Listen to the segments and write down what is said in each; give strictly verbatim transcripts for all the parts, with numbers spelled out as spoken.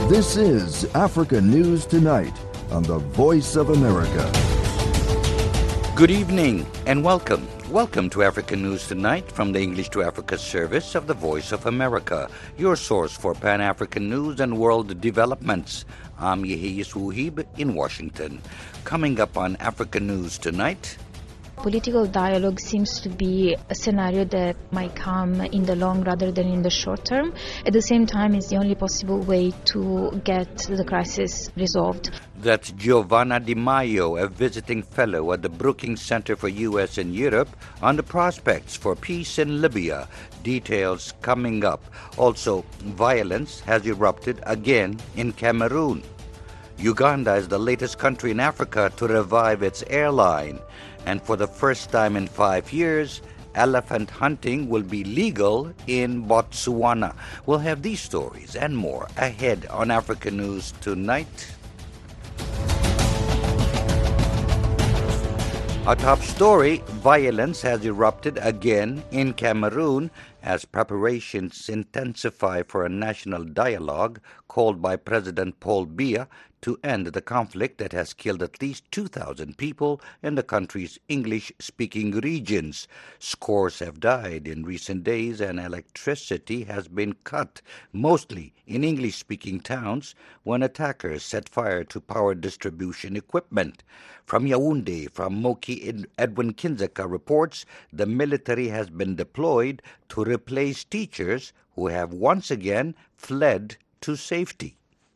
This is Africa News Tonight on the Voice of America. Good evening and welcome. Welcome to Africa News Tonight from the English to Africa service of the Voice of America, your source for Pan-African news and world developments. I'm Yehiyas Wuhib in Washington. Coming up on Africa News Tonight... Political dialogue seems to be a scenario that might come in the long rather than in the short term. At the same time, it's the only possible way to get the crisis resolved. That's Giovanna Di Maio, a visiting fellow at the Brookings Center for U S and Europe, on the prospects for peace in Libya. Details coming up. Also, violence has erupted again in Cameroon. Uganda is the latest country in Africa to revive its airline. And for the first time in five years, elephant hunting will be legal in Botswana. We'll have these stories and more ahead on Africa News Tonight. Our top story, violence has erupted again in Cameroon as preparations intensify for a national dialogue called by President Paul Biya to end the conflict that has killed at least two thousand people in the country's English-speaking regions. Scores have died in recent days and electricity has been cut, mostly in English-speaking towns, when attackers set fire to power distribution equipment. From Yaoundé, from Moki, Edwin Kinzeka reports the military has been deployed to replace teachers who have once again fled to safety.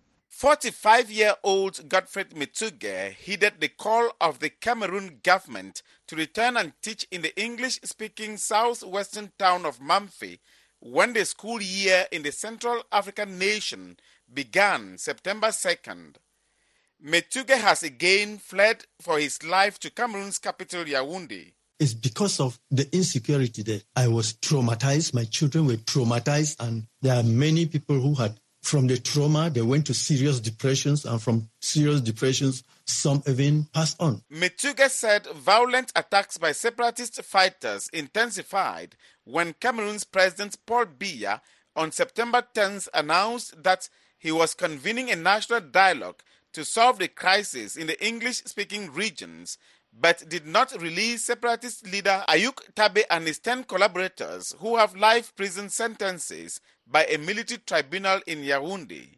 forty-five-year-old Godfred Mituge heeded the call of the Cameroon government to return and teach in the English-speaking southwestern town of Mamfe when the school year in the Central African nation began September second. Mituge has again fled for his life to Cameroon's capital, Yaoundé. It's because of the insecurity there. I was traumatized. My children were traumatized, and there are many people who had, from the trauma, they went to serious depressions, and from serious depressions, some even passed on. Mituge said violent attacks by separatist fighters intensified when Cameroon's President Paul Biya on September tenth announced that he was convening a national dialogue to solve the crisis in the English-speaking regions, but did not release separatist leader Ayuk Tabe and his ten collaborators who have life prison sentences by a military tribunal in Yaoundé.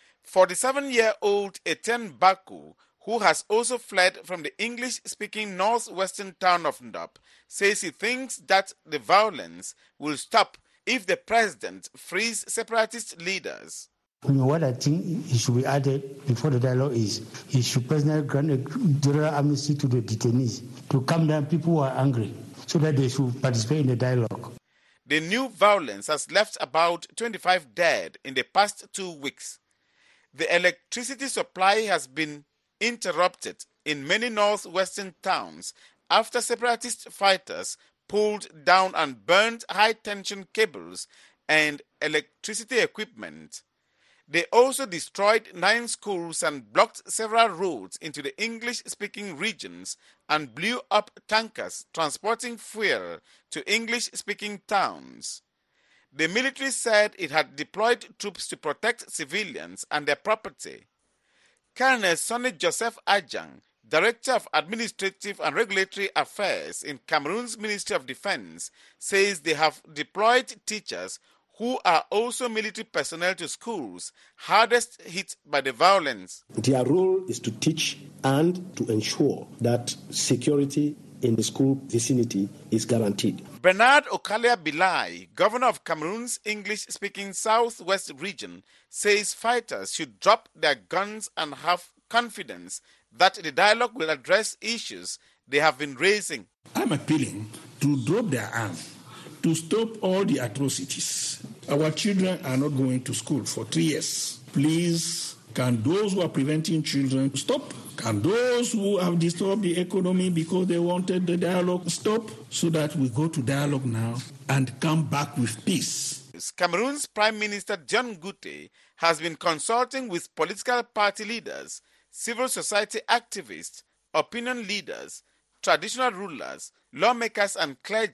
forty-seven-year-old Etienne Baku, who has also fled from the English-speaking northwestern town of Ndop, says he thinks that the violence will stop if the president frees separatist leaders. What I think he should be added before the dialogue is he should personally grant a general amnesty to the detainees to calm down people who are angry so that they should participate in the dialogue. The new violence has left about twenty-five dead in the past two weeks. The electricity supply has been interrupted in many northwestern towns after separatist fighters pulled down and burned high-tension cables and electricity equipment. They also destroyed nine schools and blocked several roads into the English-speaking regions and blew up tankers transporting fuel to English-speaking towns. The military said it had deployed troops to protect civilians and their property. Colonel Sonny Joseph Ajang, Director of Administrative and Regulatory Affairs in Cameroon's Ministry of Defense, says they have deployed teachers who are also military personnel to schools hardest hit by the violence. Their role is to teach and to ensure that security in the school vicinity is guaranteed. Bernard Okalia Bilai, governor of Cameroon's English-speaking southwest region, says fighters should drop their guns and have confidence that the dialogue will address issues they have been raising. I'm appealing to drop their arms, to stop all the atrocities. Our children are not going to school for three years. Please, can those who are preventing children stop? Can those who have disturbed the economy because they wanted the dialogue stop? So that we go to dialogue now and come back with peace. Cameroon's Prime Minister John Gute has been consulting with political party leaders, civil society activists, opinion leaders, traditional rulers, lawmakers and clergy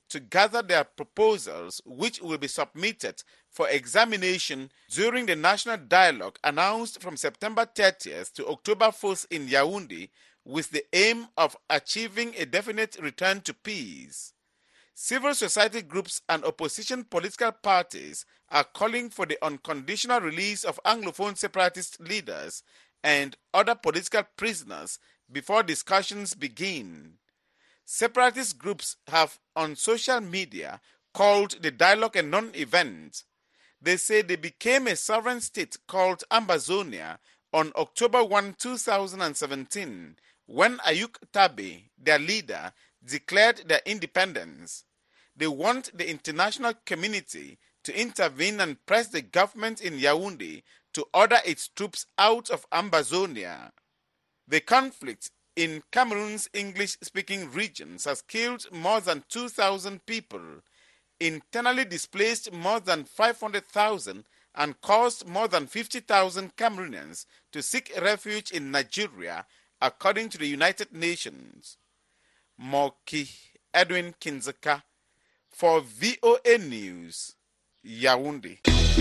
to gather their proposals, which will be submitted for examination during the national dialogue announced from September thirtieth to October fourth in Yaoundé, with the aim of achieving a definite return to peace. Civil society groups and opposition political parties are calling for the unconditional release of Anglophone separatist leaders and other political prisoners before discussions begin. Separatist groups have on social media called the dialogue a non-event. They say they became a sovereign state called Ambazonia on October first, two thousand seventeen, when Ayuk Tabe, their leader, declared their independence. They want the international community to intervene and press the government in Yaoundé to order its troops out of Ambazonia. The conflict in Cameroon's English-speaking regions has killed more than two thousand people, internally displaced more than five hundred thousand, and caused more than fifty thousand Cameroonians to seek refuge in Nigeria, according to the United Nations. Moki Edwin Kinzeka for V O A News, Yaoundé.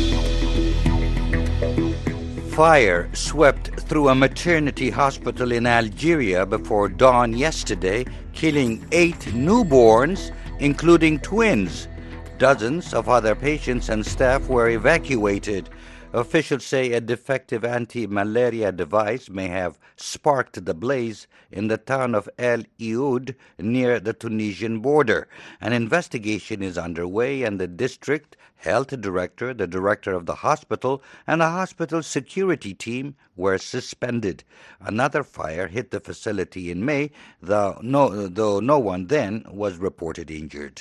Fire swept through a maternity hospital in Algeria before dawn yesterday, killing eight newborns, including twins. Dozens of other patients and staff were evacuated. Officials say a defective anti-malaria device may have sparked the blaze in the town of El Ioud near the Tunisian border. An investigation is underway, and the district health director, the director of the hospital, and a hospital security team were suspended. Another fire hit the facility in May, though no, though no one then was reported injured.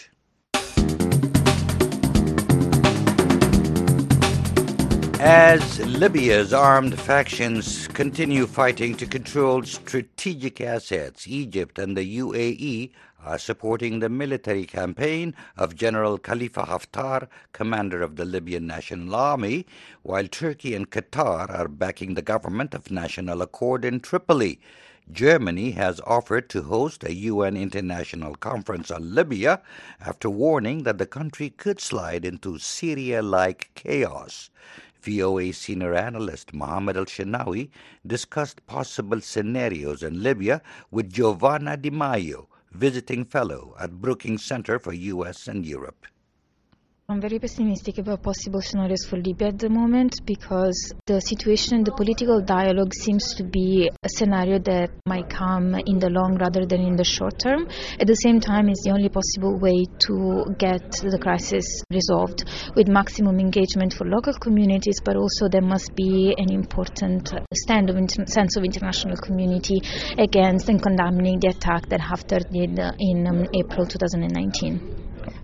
As Libya's armed factions continue fighting to control strategic assets, Egypt and the U A E are supporting the military campaign of General Khalifa Haftar, commander of the Libyan National Army, while Turkey and Qatar are backing the government of national accord in Tripoli. Germany has offered to host a U N international conference on Libya after warning that the country could slide into Syria-like chaos. V O A senior analyst Mohammed Al-Shinawi discussed possible scenarios in Libya with Giovanna Di Maio, visiting fellow at Brookings Center for U S and Europe. I'm very pessimistic about possible scenarios for Libya at the moment because the situation, the political dialogue seems to be a scenario that might come in the long rather than in the short term. At the same time, it's the only possible way to get the crisis resolved with maximum engagement for local communities, but also there must be an important stand of inter- sense of international community against and condemning the attack that Haftar did in um, April twenty nineteen.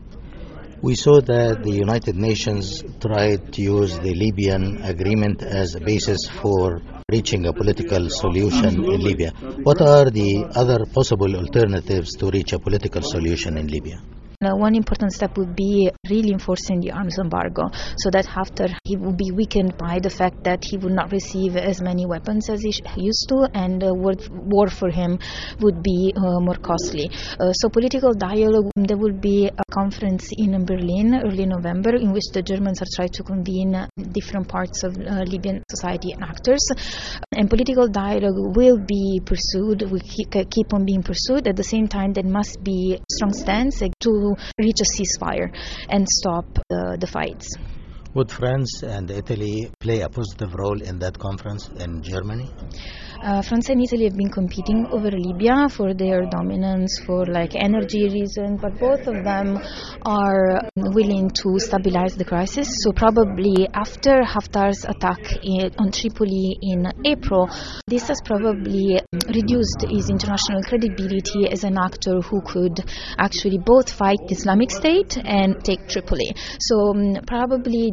We saw that the United Nations tried to use the Libyan agreement as a basis for reaching a political solution in Libya. What are the other possible alternatives to reach a political solution in Libya? Now, one important step would be really enforcing the arms embargo so that Haftar, he would be weakened by the fact that he would not receive as many weapons as he used to, and uh, war for him would be uh, more costly. Uh, so political dialogue, there will be a conference in Berlin early November in which the Germans are trying to convene different parts of uh, Libyan society and actors. And political dialogue will be pursued, will keep on being pursued. At the same time, there must be a strong stance to reach a ceasefire and stop uh, the fights. Would France and Italy play a positive role in that conference in Germany? Uh, France and Italy have been competing over Libya for their dominance, for like energy reasons, but both of them are willing to stabilize the crisis. So probably after Haftar's attack in, on Tripoli in April, this has probably reduced his international credibility as an actor who could actually both fight the Islamic State and take Tripoli. So um, probably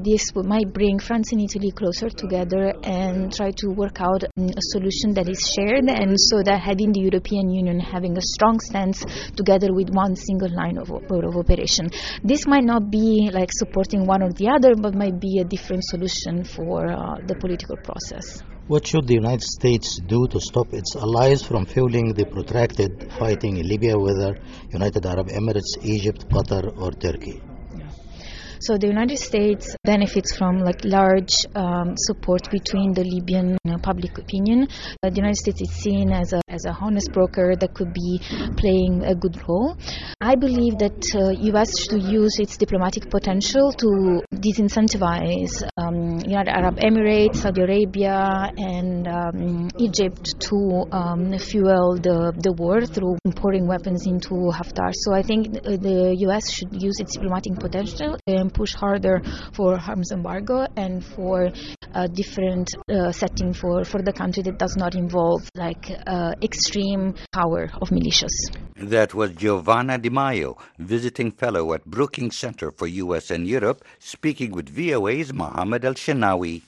this might bring France and Italy closer together and try to work out a solution that is shared, and so that having the European Union having a strong stance together with one single line of, of operation. This might not be like supporting one or the other, but might be a different solution for uh, the political process. What should the United States do to stop its allies from fueling the protracted fighting in Libya, whether United Arab Emirates, Egypt, Qatar, or Turkey? So the United States benefits from like large um, support between the Libyan you know, public opinion. Uh, the United States is seen as a as a honest broker that could be playing a good role. I believe that uh, U S should use its diplomatic potential to disincentivize um, United Arab Emirates, Saudi Arabia, and um, Egypt to um, fuel the the war through importing weapons into Haftar. So I think the U S should use its diplomatic potential and push harder for arms embargo and for a different uh, setting for, for the country that does not involve like uh, extreme power of militias. That was Giovanna Di Maio, visiting fellow at Brookings Center for U S and Europe, speaking with V O A's Mohammed El-Shenawi.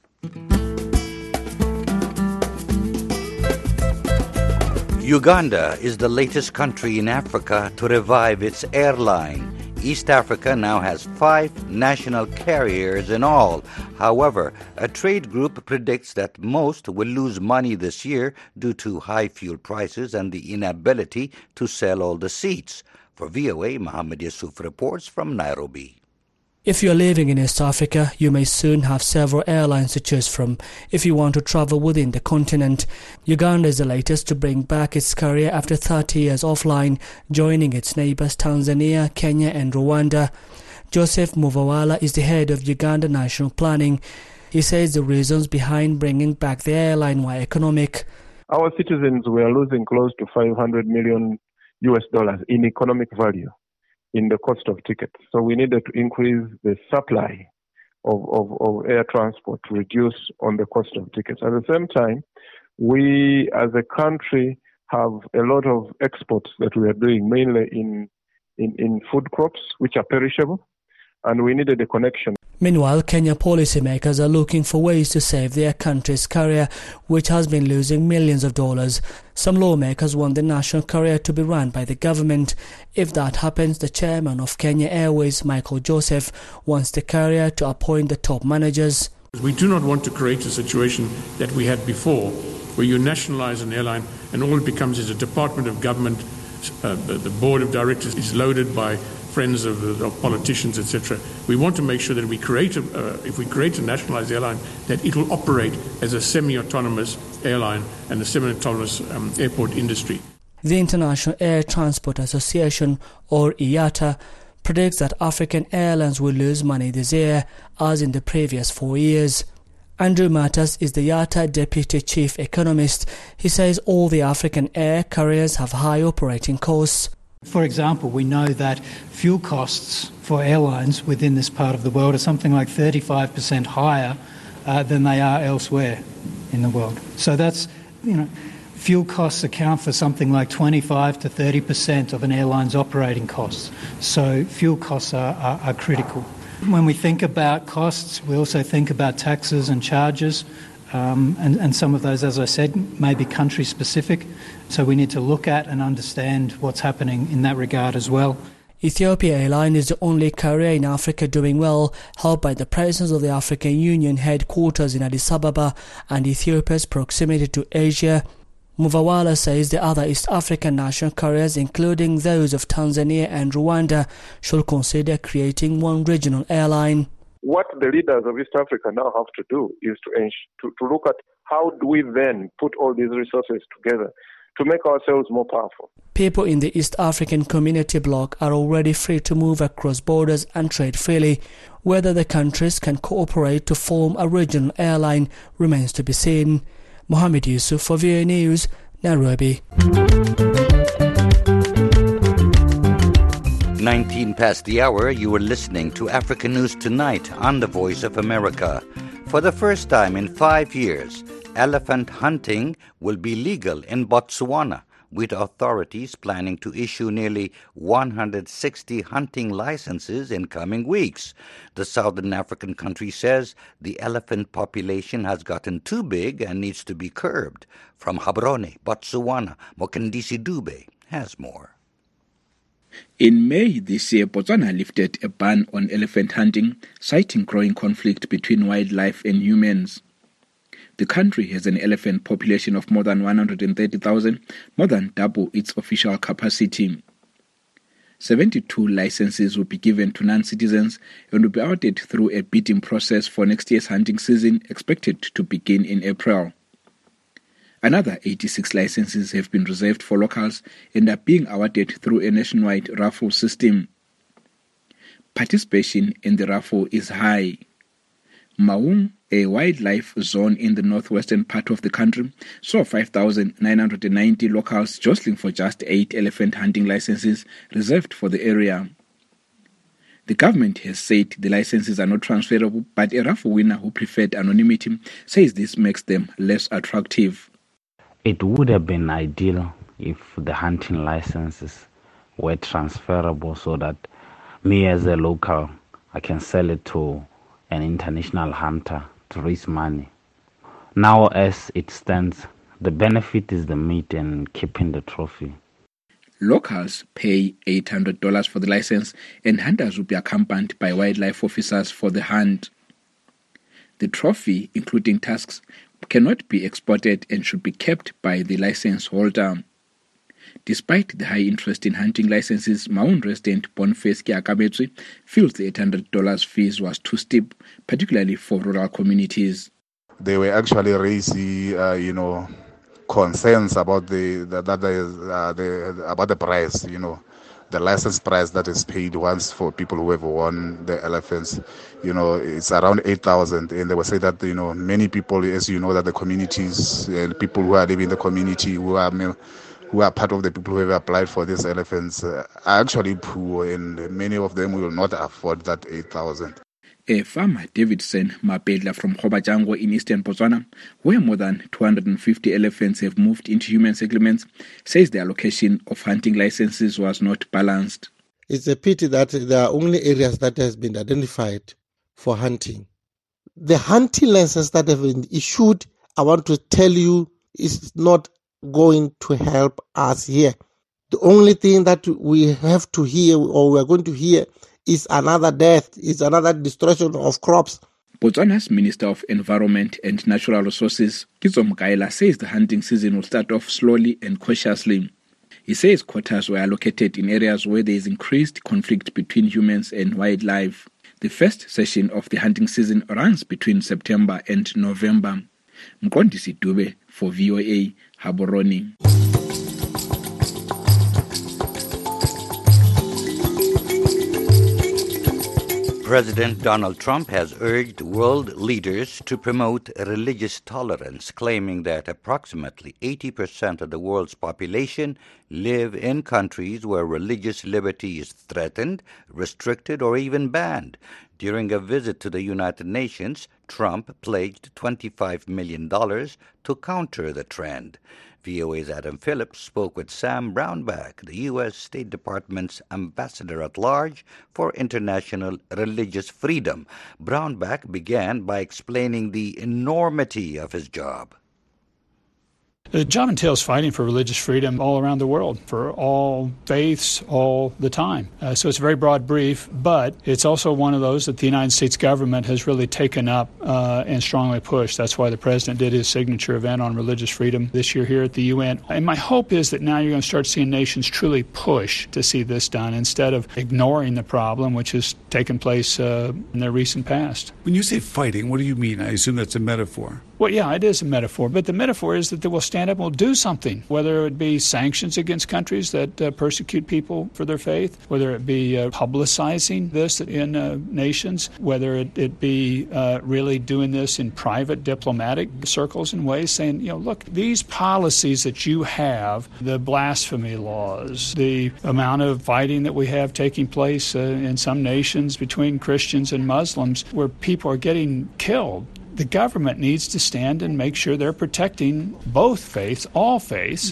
Uganda is the latest country in Africa to revive its airline. East Africa now has five national carriers in all. However, a trade group predicts that most will lose money this year due to high fuel prices and the inability to sell all the seats. For V O A, Mohammed Yusuf reports from Nairobi. If you're living in East Africa, you may soon have several airlines to choose from if you want to travel within the continent. Uganda is the latest to bring back its carrier after thirty years offline, joining its neighbors Tanzania, Kenya and Rwanda. Joseph Muvawala is the head of Uganda National Planning. He says the reasons behind bringing back the airline were economic. Our citizens were losing close to five hundred million U S dollars in economic value in the cost of tickets. So we needed to increase the supply of, of, of air transport to reduce on the cost of tickets. At the same time, we as a country have a lot of exports that we are doing, mainly in, in, in food crops, which are perishable, and we needed a connection. Meanwhile, Kenya policymakers are looking for ways to save their country's carrier, which has been losing millions of dollars. Some lawmakers want the national carrier to be run by the government. If that happens, the chairman of Kenya Airways, Michael Joseph, wants the carrier to appoint the top managers. We do not want to create a situation that we had before, where you nationalize an airline and all it becomes is a department of government. Uh, the, the board of directors is loaded by friends of, of politicians, et cetera. We want to make sure that we create, a, uh, if we create a nationalized airline, that it will operate as a semi-autonomous airline and a semi-autonomous um, airport industry. The International Air Transport Association, or I A T A, predicts that African airlines will lose money this year, as in the previous four years. Andrew Matas is the I A T A Deputy Chief Economist. He says all the African air carriers have high operating costs. For example, we know that fuel costs for airlines within this part of the world are something like thirty-five percent higher uh, than they are elsewhere in the world. So that's, you know, fuel costs account for something like twenty-five to thirty percent of an airline's operating costs. So fuel costs are, are, are critical. When we think about costs, we also think about taxes and charges. Um, and, and some of those, as I said, may be country-specific. So we need to look at and understand what's happening in that regard as well. Ethiopia Airline is the only carrier in Africa doing well, helped by the presence of the African Union headquarters in Addis Ababa and Ethiopia's proximity to Asia. Muvawala says the other East African national carriers, including those of Tanzania and Rwanda, should consider creating one regional airline. What the leaders of East Africa now have to do is to, to, to look at how do we then put all these resources together to make ourselves more powerful. People in the East African Community bloc are already free to move across borders and trade freely. Whether the countries can cooperate to form a regional airline remains to be seen. Mohammed Yusuf for V O A News, Nairobi. nineteen past the hour, you were listening to African News Tonight on the Voice of America. For the first time in five years, elephant hunting will be legal in Botswana. with authorities planning to issue nearly one hundred sixty hunting licenses in coming weeks. The Southern African country says the elephant population has gotten too big and needs to be curbed. From Gaborone, Botswana, Mokandisi Dube has more. In May this year, Botswana lifted a ban on elephant hunting, citing growing conflict between wildlife and humans. The country has an elephant population of more than one hundred thirty thousand, more than double its official capacity. seventy-two licenses will be given to non-citizens and will be awarded through a bidding process for next year's hunting season, expected to begin in April. Another eighty-six licenses have been reserved for locals and are being awarded through a nationwide raffle system. Participation in the raffle is high. Maung, a wildlife zone in the northwestern part of the country, saw five thousand nine hundred ninety locals jostling for just eight elephant hunting licenses reserved for the area. The government has said the licenses are not transferable, but a raffle winner who preferred anonymity says this makes them less attractive. It would have been ideal if the hunting licenses were transferable so that me as a local, I can sell it to an international hunter to raise money. Now as it stands, the benefit is the meat and keeping the trophy. Locals pay eight hundred dollars for the license and hunters will be accompanied by wildlife officers for the hunt. The trophy, including tusks, cannot be exported and should be kept by the license holder. Despite the high interest in hunting licenses, Maun resident Boniface Kiakametswe feels the eight hundred dollars fees was too steep, particularly for rural communities. They were actually raising, uh, you know, concerns about the, the, that the, uh, the about the price, you know, the license price that is paid once for people who have won the elephants. You know, it's around eight thousand, and they will say that, you know, many people, as you know, that the communities, uh, people who are living in the community, who are who are part of the people who have applied for these elephants, uh, are actually poor, and many of them will not afford that eight thousand. A farmer, Davidson Mapedla from Khobajango in eastern Botswana, where more than two hundred fifty elephants have moved into human settlements, says the allocation of hunting licenses was not balanced. It's a pity that there are only areas that has been identified for hunting. The hunting license that have been issued, I want to tell you, is not going to help us here. The only thing that we have to hear, or we are going to hear, is another death, is another destruction of crops. Botswana's Minister of Environment and Natural Resources, Kitso Mukaila, says the hunting season will start off slowly and cautiously. He says quotas were allocated in areas where there is increased conflict between humans and wildlife. The first session of the hunting season runs between September and November. Mkondisi Dube for V O A, Gaborone. President Donald Trump has urged world leaders to promote religious tolerance, claiming that approximately eighty percent of the world's population live in countries where religious liberty is threatened, restricted, or even banned. During a visit to the United Nations, Trump pledged twenty-five million dollars to counter the trend. V O A's Adam Phillips spoke with Sam Brownback, the U S State Department's ambassador at large for international religious freedom. Brownback began by explaining the enormity of his job. The job entails fighting for religious freedom all around the world, for all faiths, all the time. Uh, so it's a very broad brief, but it's also one of those that the United States government has really taken up uh, and strongly pushed. That's why the President did his signature event on religious freedom this year here at the U N. And my hope is that now you're going to start seeing nations truly push to see this done instead of ignoring the problem, which has taken place uh, in the recent past. When you say fighting, what do you mean? I assume that's a metaphor. Well, yeah, it is a metaphor, but the metaphor is that they will stand up and will do something, whether it be sanctions against countries that uh, persecute people for their faith, whether it be uh, publicizing this in uh, nations, whether it, it be uh, really doing this in private diplomatic circles and ways, saying, you know, look, these policies that you have, the blasphemy laws, the amount of fighting that we have taking place uh, in some nations between Christians and Muslims where people are getting killed. The government needs to stand and make sure they're protecting both faiths, all faiths,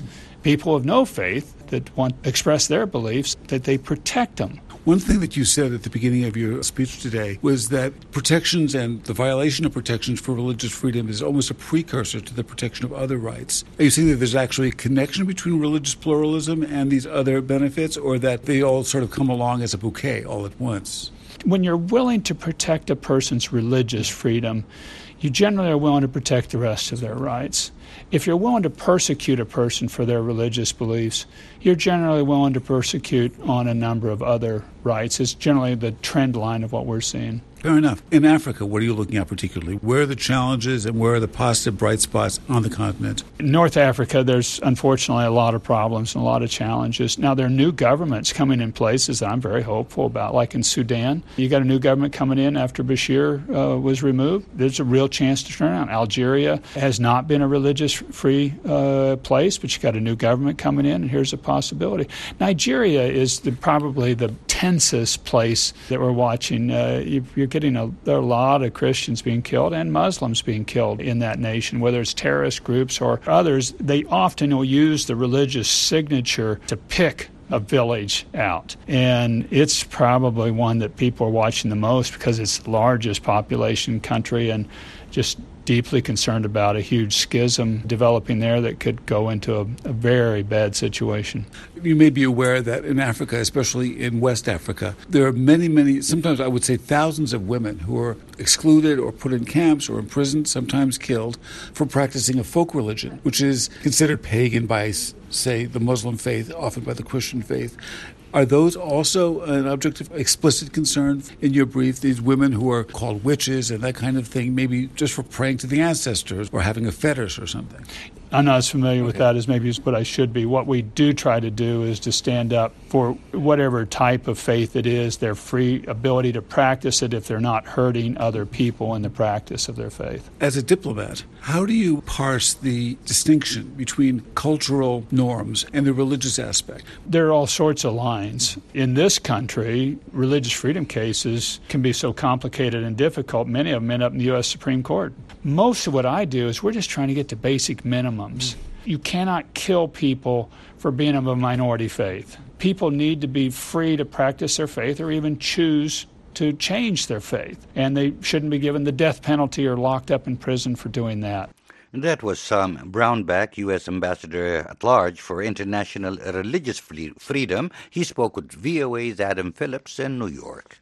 people of no faith that want to express their beliefs, that they protect them. One thing that you said at the beginning of your speech today was that protections and the violation of protections for religious freedom is almost a precursor to the protection of other rights. Are you saying that there's actually a connection between religious pluralism and these other benefits, or that they all sort of come along as a bouquet all at once? When you're willing to protect a person's religious freedom, you generally are willing to protect the rest of their rights. If you're willing to persecute a person for their religious beliefs, you're generally willing to persecute on a number of other rights. It's generally the trend line of what we're seeing. Fair enough. In Africa, what are you looking at particularly? Where are the challenges and where are the positive bright spots on the continent? In North Africa, there's unfortunately a lot of problems and a lot of challenges. Now, there are new governments coming in places that I'm very hopeful about, like in Sudan. You got a new government coming in after Bashir uh, was removed. There's a real chance to turn around. Algeria has not been a religious-free uh, place, but you got a new government coming in, and here's a possibility. Nigeria is the, probably the tensest place that we're watching. Uh, you're getting a, there are a lot of Christians being killed and Muslims being killed in that nation, whether it's terrorist groups or others. They often will use the religious signature to pick a village out. And it's probably one that people are watching the most because it's the largest population country and just deeply concerned about a huge schism developing there that could go into a, a very bad situation. You may be aware that in Africa, especially in West Africa, there are many, many, sometimes I would say thousands of women who are excluded or put in camps or imprisoned, sometimes killed, for practicing a folk religion, which is considered pagan by, say, the Muslim faith, often by the Christian faith. Are those also an object of explicit concern in your brief, these women who are called witches and that kind of thing, maybe just for praying to the ancestors or having a fetish or something? I'm not as familiar okay. with that as maybe what I should be. What we do try to do is to stand up for whatever type of faith it is, their free ability to practice it if they're not hurting other people in the practice of their faith. As a diplomat, how do you parse the distinction between cultural norms and the religious aspect? There are all sorts of lines. In this country, religious freedom cases can be so complicated and difficult, many of them end up in the U S Supreme Court. Most of what I do is we're just trying to get to basic minimums. You cannot kill people for being of a minority faith. People need to be free to practice their faith or even choose to change their faith. And they shouldn't be given the death penalty or locked up in prison for doing that. And that was Sam Brownback, U S Ambassador at Large for International Religious Freedom. He spoke with V O A's Adam Phillips in New York.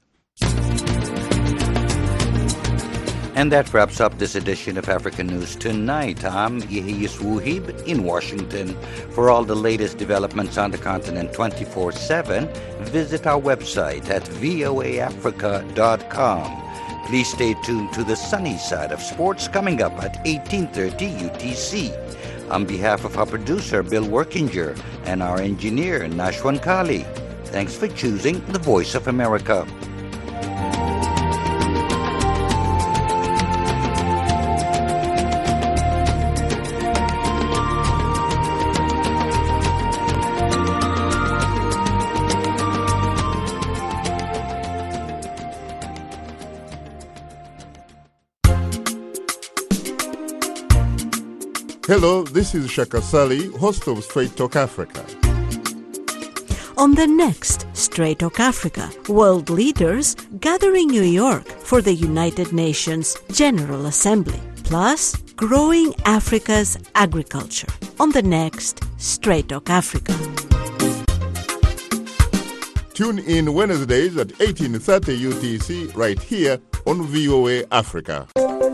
And that wraps up this edition of African News Tonight. I'm Yehiyas Wuhib in Washington. For all the latest developments on the continent twenty-four seven, visit our website at v o a africa dot com. Please stay tuned to the sunny side of sports coming up at eighteen thirty U T C. On behalf of our producer, Bill Workinger, and our engineer, Nashwan Kali, thanks for choosing the Voice of America. Hello, this is Shaka Sali, host of Straight Talk Africa. On the next Straight Talk Africa, world leaders gather in New York for the United Nations General Assembly, plus growing Africa's agriculture. On the next Straight Talk Africa. Tune in Wednesdays at eighteen thirty U T C right here on V O A Africa.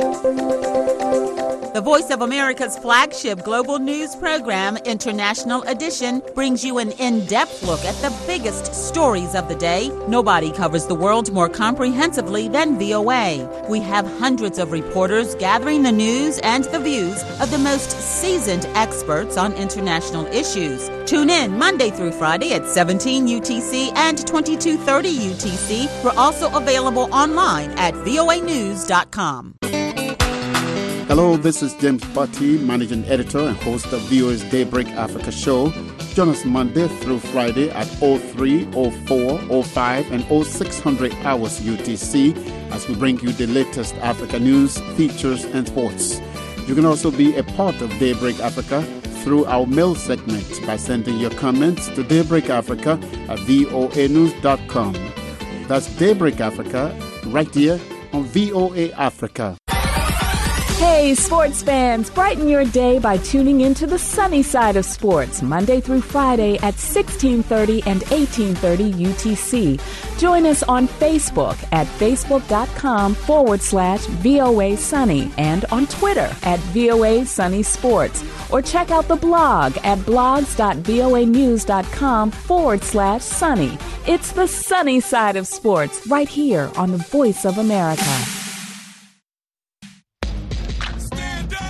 The Voice of America's flagship global news program, International Edition, brings you an in-depth look at the biggest stories of the day. Nobody covers the world more comprehensively than V O A. We have hundreds of reporters gathering the news and the views of the most seasoned experts on international issues. Tune in Monday through Friday at seventeen U T C and twenty-two thirty U T C. We're also available online at v o a news dot com. Hello, this is James Butty, Managing Editor and host of V O A's Daybreak Africa show. Join us Monday through Friday at oh three, oh four, oh five, and oh six hundred hours U T C as we bring you the latest Africa news, features, and sports. You can also be a part of Daybreak Africa through our mail segment by sending your comments to Daybreak Africa at voa news dot com. That's Daybreak Africa, right here on V O A Africa. Hey, sports fans, brighten your day by tuning into the sunny side of sports, Monday through Friday at sixteen thirty and eighteen thirty U T C. Join us on Facebook at facebook.com forward slash VOA Sunny and on Twitter at VOA Sunny Sports. Or check out the blog at blogs.voanews.com forward slash sunny. It's the sunny side of sports right here on the Voice of America.